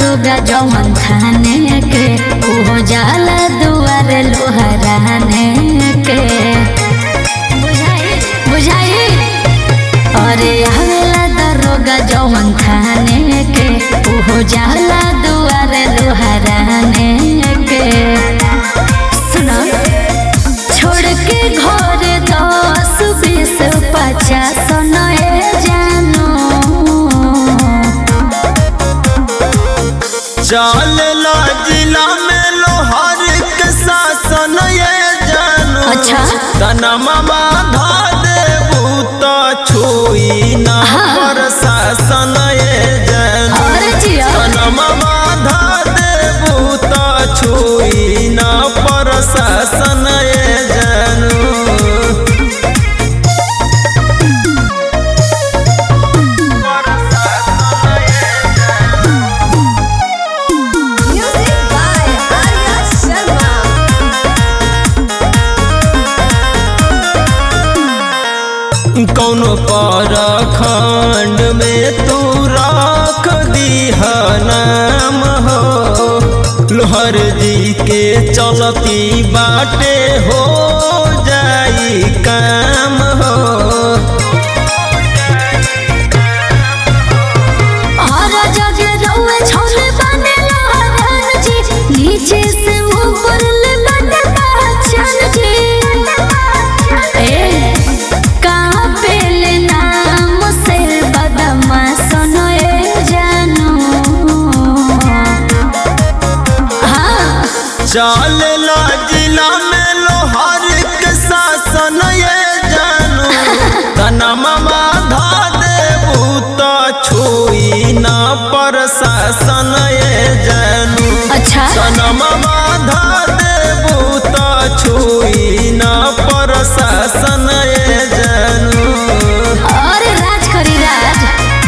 दरोगा जौन थाने के ओहो जाला दुआर लोहराने के बुझाई अरे आवेला दरोगा जौन थाने के ओहो जाला दुआर लोहराने के सुनो छोड़ के घर 10 20 50 नए जानो चलेला जिला में लोहार के शासन ये जानू अच्छा तनमा बाधा देबू तो छुई ना प्रशासन ये जानू तनमा बाधा देबू तो छुई ना प्रशासन ये जानू कौनो परखंड में तू रख दीह नाम हो लोहर जी के चलती बाटे हो जाई काम हो और जग रउए छोले बने लोहरान जी नीचे से ऊपर ले बने पहचान जी ए कहाँ पे ले नाम से बदमा सुनो ए जानू हाँ चलेला जिला में लोहार के शासन ये जानू तनमा बाधा देबू तो छुई ना प्रशासन ये जानू अच्छा तनमा बाधा देबू तो छुई ना प्रशासन ये जानू और राज करी राज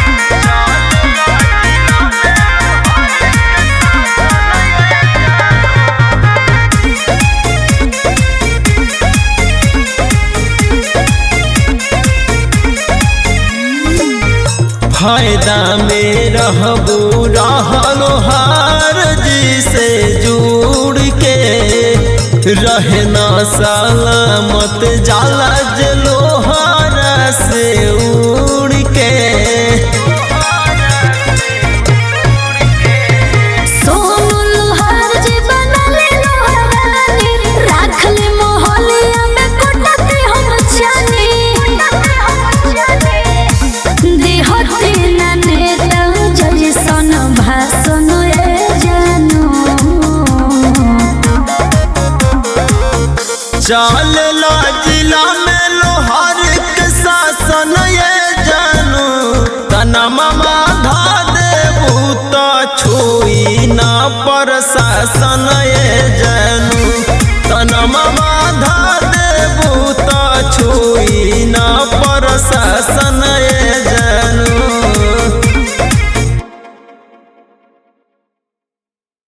फायदा में रहबू रहलो हार जी से जुड़ के रहना सलामत जाला जे लोहारा से उड़ के सोनू लोहार जी बनले लोहरानी राख ले मोहलिया में कोटते हम जानी देहते ना नेता जैसन भाषण ए जानू चलेला जिला में लोहार के शासन ये जानू तनमा बाधा देबू तो छुई ना प्रशासन ये जानू तनमा बाधा देबू तो छुई ना प्रशासन ये